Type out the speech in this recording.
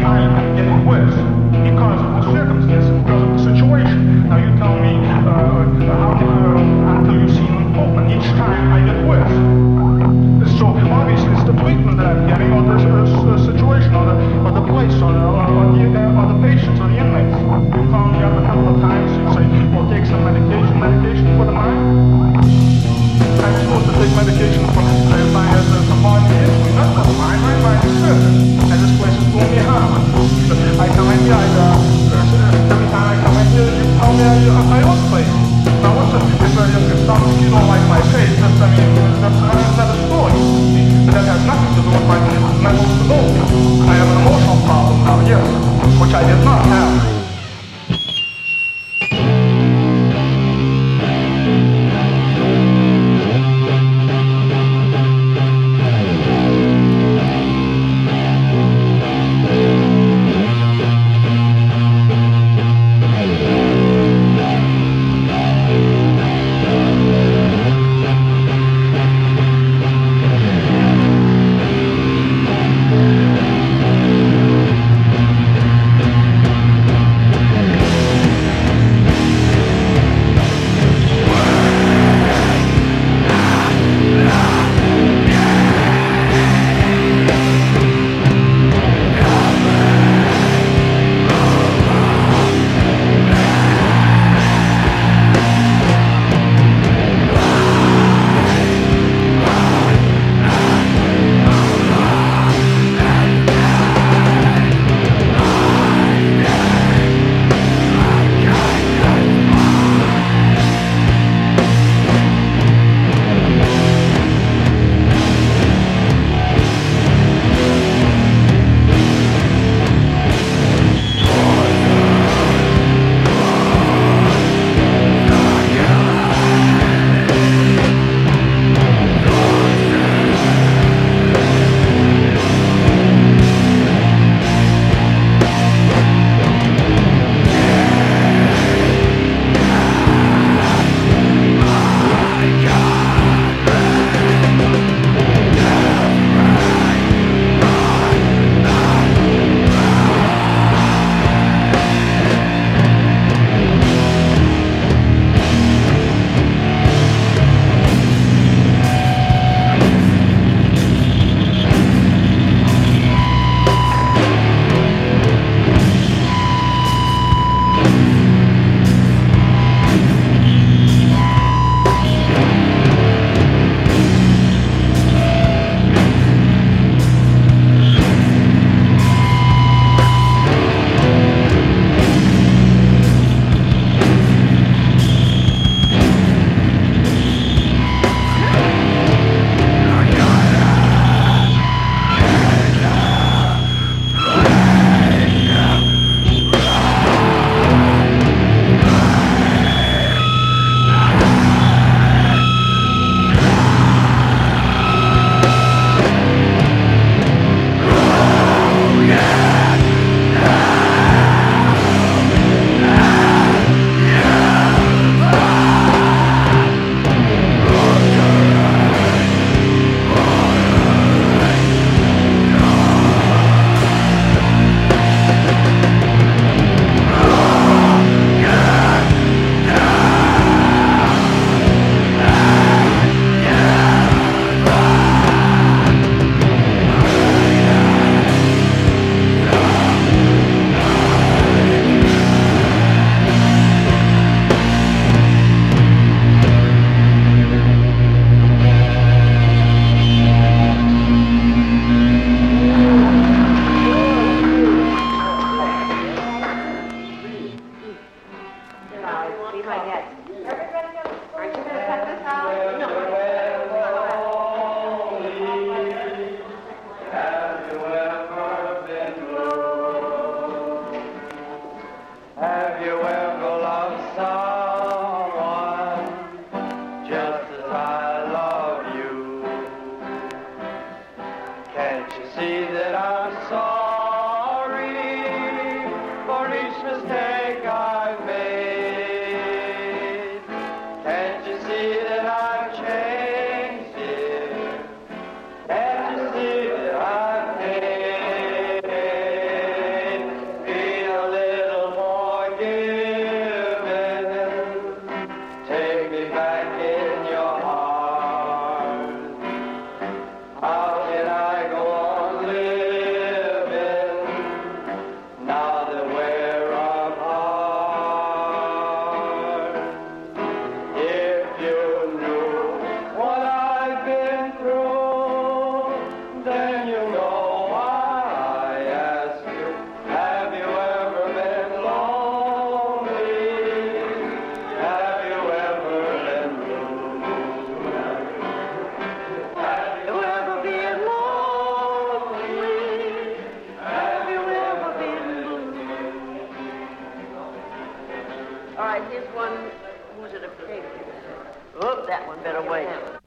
time getting worse because of the circumstances, because of the situation. Now you tell me until you see an improvement. Each time I get worse. So obviously it's the treatment that I'm getting, or the situation, or the place, or the patients, or the inmates. You call me up a couple of times, you say, well, take some medication for the mind. I'm supposed to take medication for body issues. That's not mine. My mind is perfect. And this place is doing me harm. I come in here, every time I come in here, you tell me I look crazy. Now what's it? If you don't like my face, that's another story. But that has nothing to do with my mental stability. I have an emotional problem now, yes, which I did not have. All right, here's one. Who's it a pig? Oh, that one better wait.